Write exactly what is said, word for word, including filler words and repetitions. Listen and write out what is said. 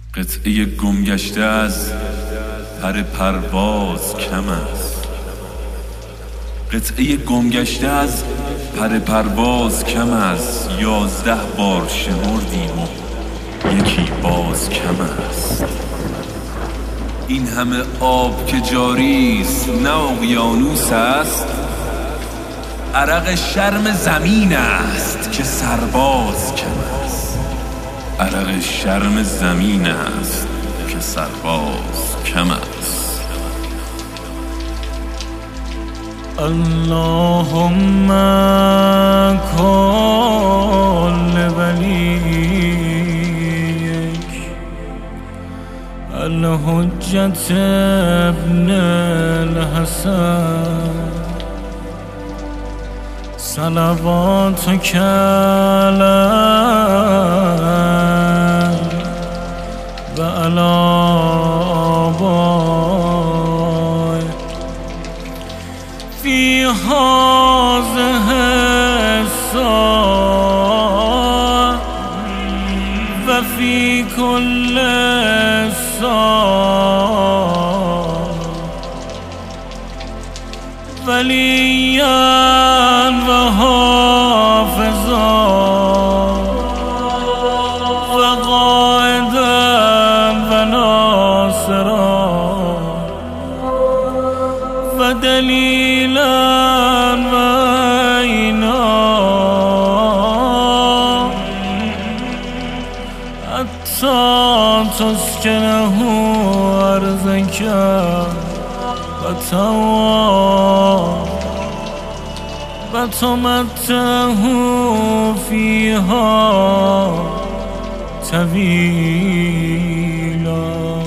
قطعه گمگشته از پر پرواز کم است. قطعه گمگشته از پر پرواز کم است. یازده بار شمردیم و یکی باز کم است. این همه آب که جاری است نه اقیانوس است. عرق شرم زمین است که سرباز کم است. عرق شرم زمین است که سرباز کم است. اللهم کل ولیک الحجة ابن الحسن صلواتک علیه و علی آبائه فی هذه الساعة و فی کل ساعة ولیا و حافظا و قائدا و ناصرا و دلیلا و عینا حتی تسکنه ارضک و توا و تمتعه فیها طویلا.